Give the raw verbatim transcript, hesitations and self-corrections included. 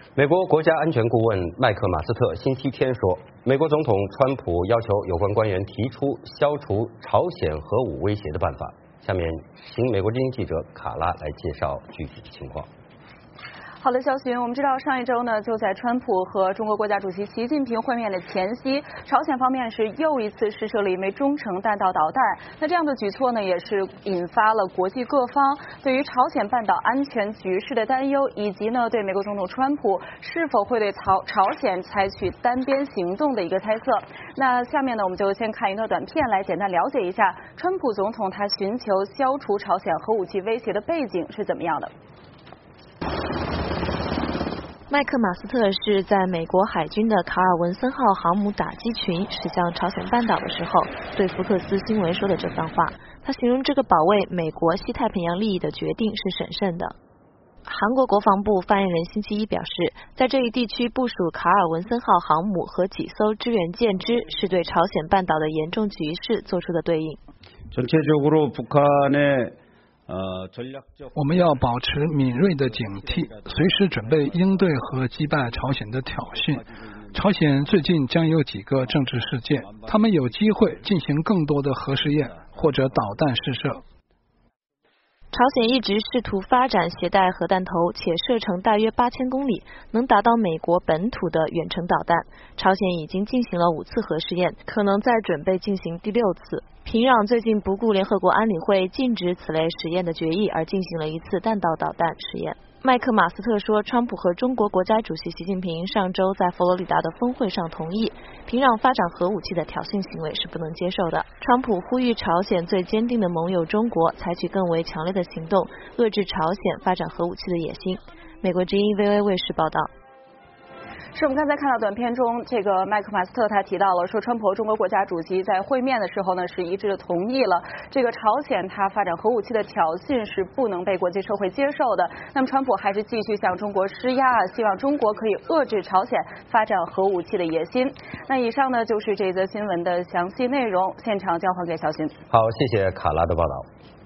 美国国家安全顾问麦克马斯特星期天说，美国总统川普要求有关官员提出消除朝鲜核武威胁的办法。下面请美国之音记者卡拉来介绍具体的情况。 好的，肖巡，我们知道上一周呢，就在川普和中国国家主席习近平会面的前夕，朝鲜方面是又一次试射了一枚中程弹道导弹。那这样的举措呢，也是引发了国际各方对于朝鲜半岛安全局势的担忧，以及呢对美国总统川普是否会对朝朝鲜采取单边行动的一个猜测。那下面呢，我们就先看一段短片，来简单了解一下川普总统他寻求消除朝鲜核武器威胁的背景是怎么样的。 麦克马斯特是在美国海军的卡尔文森号航母打击群驶向朝鲜半岛的时候，对福克斯新闻说的这番话。他形容这个保卫美国西太平洋利益的决定是审慎的。韩国国防部发言人星期一表示，在这一地区部署卡尔文森号航母和几艘支援舰只，是对朝鲜半岛的严重局势做出的对应。 전체적으로북한의我们要保持敏锐的警惕，随时准备应对和击败朝鲜的挑衅。朝鲜最近将有几个政治事件，他们有机会进行更多的核试验或者导弹试射。 朝鲜一直试图发展携带核弹头且射程大约八千公里，能达到美国本土的远程导弹。朝鲜已经进行了五次核试验，可能在准备进行第六次。平壤最近不顾联合国安理会禁止此类实验的决议，而进行了一次弹道导弹实验。麦克马斯特说，川普和中国国家主席习近平上周在佛罗里达的峰会上同意，平壤发展核武器的挑衅行为是不能接受的。川普呼吁朝鲜最坚定的盟友中国采取更为强烈的行动，遏制朝鲜发展核武器的野心。美国之音 V O A 卫视报道。 是我们刚才看到短片中，这个麦克马斯特他提到了说，川普和中国国家主席在会面的时候呢，是一致的同意了这个朝鲜他发展核武器的挑衅是不能被国际社会接受的。那么川普还是继续向中国施压，希望中国可以遏制朝鲜发展核武器的野心。那以上呢就是这则新闻的详细内容，现场交还给小新。 好，谢谢卡拉的报道。